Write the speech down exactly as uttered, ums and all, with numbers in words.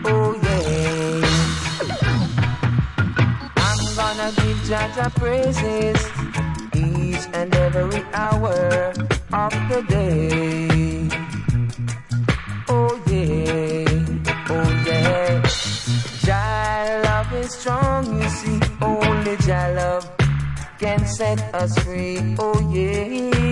Oh yeah. I'm gonna give Jah Jah praises each and every hour of the day. Oh yeah, oh yeah. Jah love is strong, you see. Only Jah love can set us free. Oh yeah.